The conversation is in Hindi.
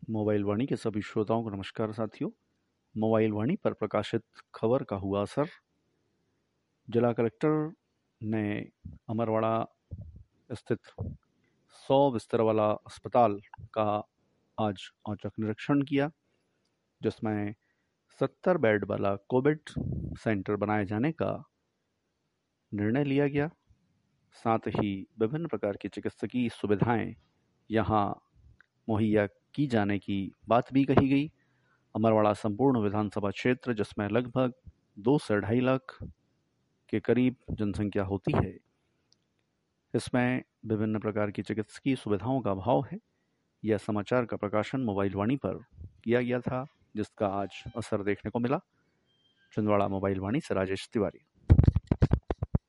मोबाइल वाणी के सभी श्रोताओं को नमस्कार साथियों। मोबाइल वाणी पर प्रकाशित खबर का हुआ असर। जिला कलेक्टर ने अमरवाड़ा स्थित 100 बिस्तर वाला अस्पताल का आज औचक निरीक्षण किया, जिसमें 70 बेड वाला कोविड सेंटर बनाए जाने का निर्णय लिया गया। साथ ही विभिन्न प्रकार की चिकित्सकीय सुविधाएं यहाँ मुहैया की जाने की बात भी कही गई। अमरवाड़ा संपूर्ण विधानसभा क्षेत्र, जिसमें लगभग 2 से 2.5 लाख के करीब जनसंख्या होती है, इसमें विभिन्न प्रकार की चिकित्सकीय सुविधाओं का अभाव है। यह समाचार का प्रकाशन मोबाइल वाणी पर किया गया था, जिसका आज असर देखने को मिला। छिंदवाड़ा मोबाइल वाणी से राजेश तिवारी।